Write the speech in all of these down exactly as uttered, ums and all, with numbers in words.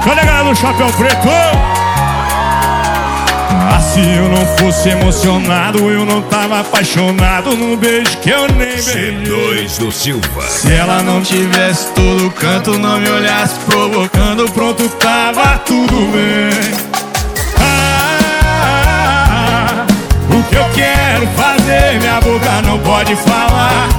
Cadê a galera do Chapéu Preto? Ah, se eu não fosse emocionado, eu não tava apaixonado num beijo que eu nem beijei. C dois do Silva. Se ela não tivesse todo canto, não me olhasse provocando, pronto, tava tudo bem. Ah, o que eu quero fazer, minha boca não pode falar.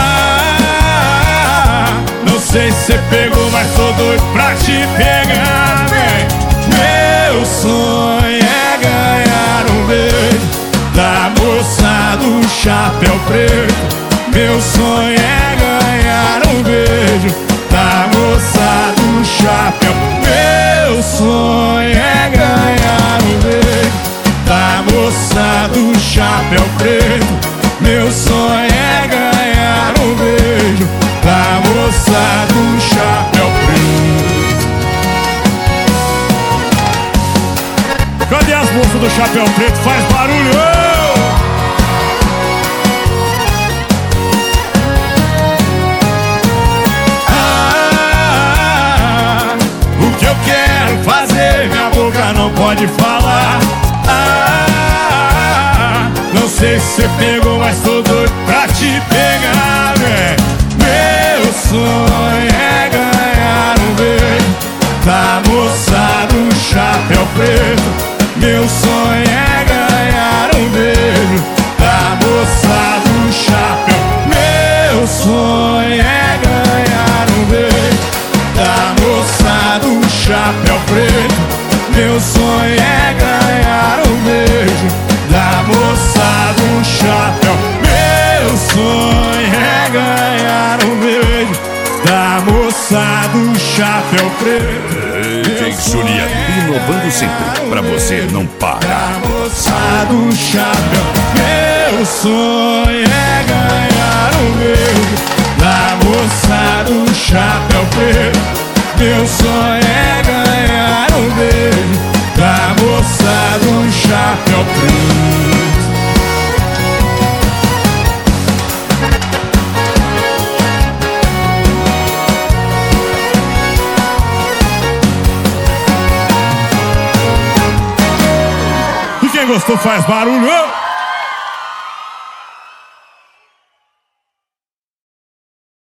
Ah, não sei se você pegou, mas tô doido pra te pegar, vem. Meu sonho é ganhar um beijo da moça do Chapéu Preto. Meu sonho é ganhar um beijo da moça do chapéu. Meu sonho é ganhar um beijo da moça do Chapéu Preto. Meu sonho é ganhar um beijo da moça do Chapéu Preto. Cadê as moças do Chapéu Preto? Faz barulho! Não pode falar. Ah, não sei se você pegou, mas tô doido pra te pegar, véi. Meu sonho é ganhar um beijo da moça do Chapéu Preto. Meu sonho é ganhar um beijo da moça do chapéu. Meu sonho é ganhar um beijo da moça do Chapéu Preto. Meu sonho é ganhar um beijo da moça do chapéu. Meu sonho é ganhar um beijo da moça do Chapéu Preto. Vem Juliano, inovando sempre, pra você não parar. Da moça do chapéu. Meu sonho é ganhar um beijo da moça do Chapéu Preto. Meu sonho é ganhar um beijo da moça do Chapéu Preto. E quem gostou faz barulho!